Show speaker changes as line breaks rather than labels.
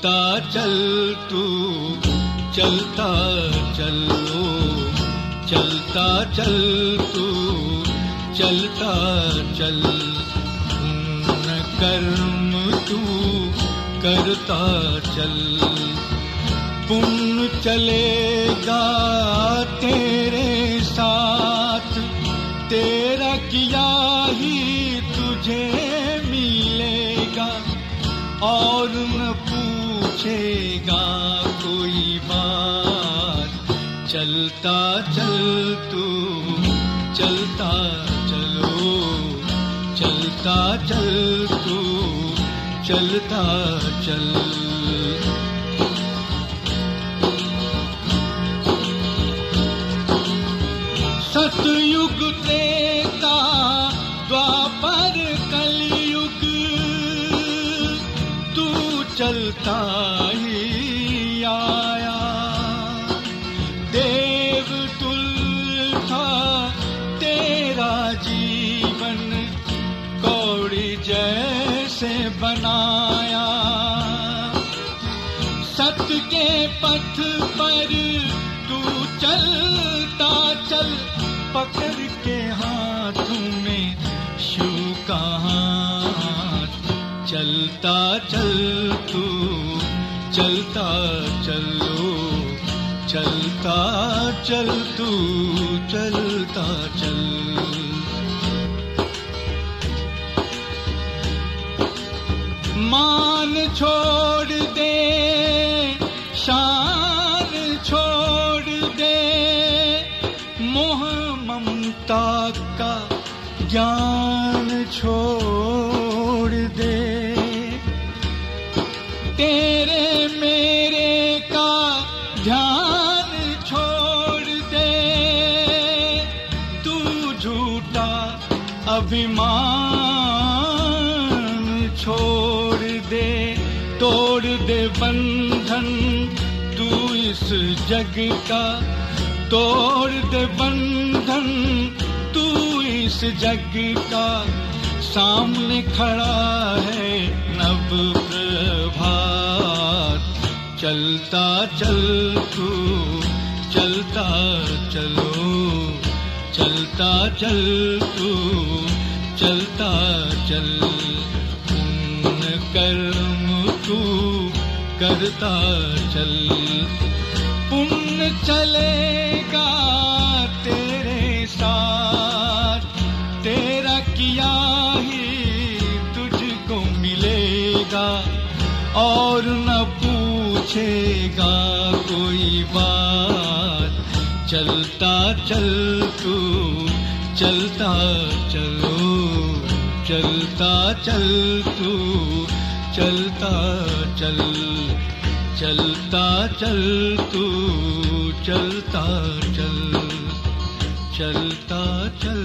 चलता चल तू चलता चलो, चलता चल तू चलता चल, पुण्य कर्म तू करता चल, पुण्य चलेगा तेरे साथ, तेरा किया ही तुझे मिलेगा, और न पूछेगा कोई बात। चलता चल तू चलता चलो, चलता चल तू चलता चल। सतयुग त्रेता द्वापर कलयुग, तू चलता ही आया, देव तुल्य था तेरा जीवन, कौड़ी जैसे बनाया, सत्य के पथ पर तू चलता चल, पकड़ के हाथों में शिव का हाथ। चलता चल तू चलता चलो, चलता चल तू चलता चल। मान छोड़ दे, शान छोड़ दे, मोह ममता का ज्ञान छोड़ दे, तेरे मेरे का ध्यान छोड़ दे, तू झूठा अभिमान छोड़ दे, तोड़ दे बंधन तू इस जग का, तोड़ दे बंधन तू इस जग का, सामने खड़ा है नव प्रभात। चलता चल तू चलता चलो, चलता चल तू चलता चल, पुण्य कर्म तू करता चल, पुण्य चलेगा तेरे साथ, तेरा किया ही तुझको मिलेगा, और न पूछेगा कोई बात। चलता चल तू चलता चलो, चलता चल तू चलता चल, चलता चल तू चलता चल, चलता चल